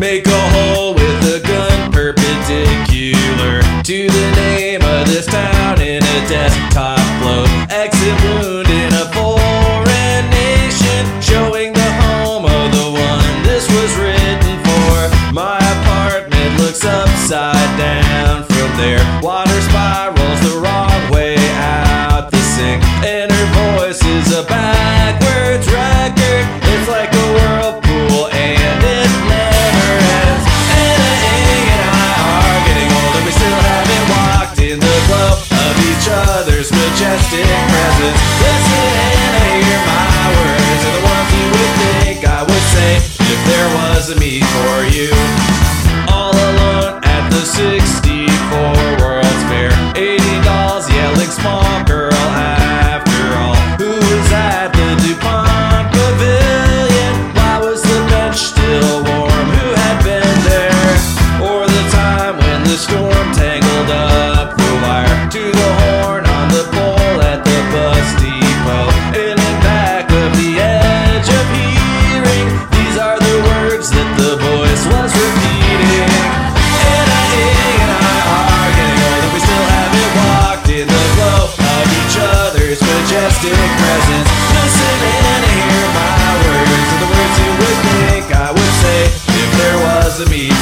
Make a hole with a gun perpendicular to the name of this town in a desktop float. Exit wound in a foreign nation, showing the home of the one this was written for. My apartment looks upside down from there. Water spirals the wrong way out the sink, and her voice is a backwards record. It's like a whirlpool and it never ends. Anna, Ing, and I are getting older. We still haven't walked in the glow of each other's majestic presence. Listen, Anna, hear my words are the ones you would think I would say if there was a me for you. All alone at the 64 World's Fair, 80 dolls yelling small girl after all. Who was at the DuPont Pavilion? Why was the bench still warm? Who had been there? Or the time when the storm tangled up the wire to the horn on the pole at the bus depot. And in back of the edge of hearing, these are the words that the voice was repeating. Anna, Ing, and I are getting older. We still haven't walked in the glow of each other's majestic presence. Listen and hear my words are the words you would think I would say if there was a me